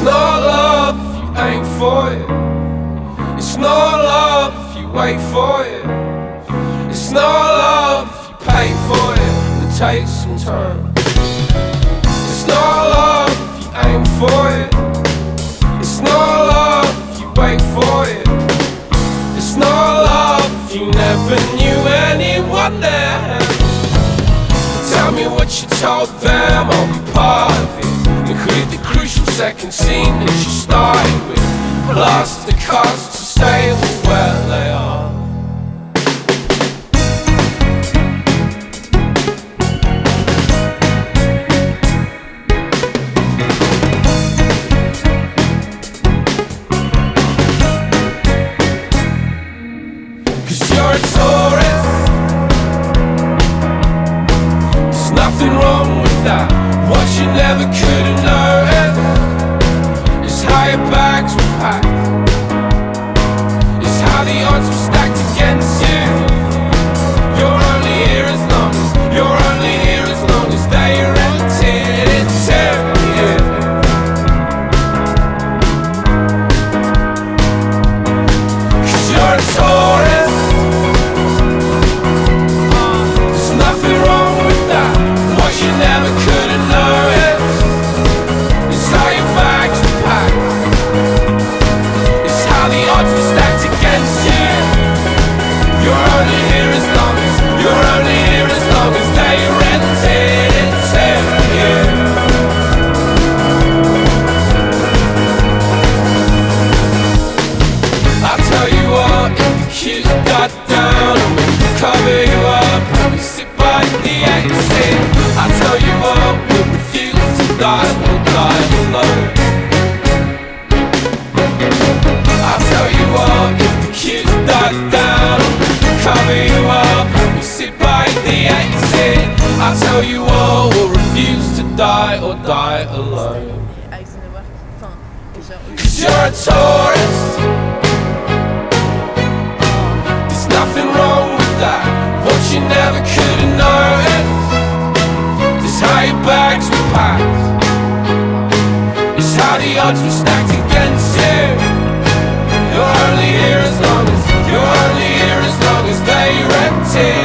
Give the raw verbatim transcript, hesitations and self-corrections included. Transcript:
It's not love if you aim for it. It's not love if you wait for it. It's not love if you pay for it and it takes some time. It's not love if you aim for it. It's not love if you wait for it. It's not love if you never knew anyone there. Tell me what you told them, I'll be part of it. Include the crucial second scene that you started with, plus the cost to stay where they are. Cause you're a tourist, there's nothing wrong with that. What you never could have noticed is how your bags were packed, is how the odds were stacked against you. You're only here as long as, you're only here as long as they rented it to you. Cause you're a tourist, there's nothing wrong with that. What you never could have noticed is how your bags were packed, is how the odds were stacked against you. You're only here as long as, you're only here as long as they rented it to you. I'll tell you what, if the queues got down and we cover you up and we sit by the exit, I'll tell you what, we'll refuse to die, we'll die alone. I'll tell you what, if the queues got down and we cover you up and we sit by the exit, I'll tell you what, we'll refuse to die or die alone. Cause you're a tourist, there's nothing wrong with that. What you never could have noticed is how your bags were packed, is how the odds were stacked against you. You're only here as long as, you're only here as long as they rented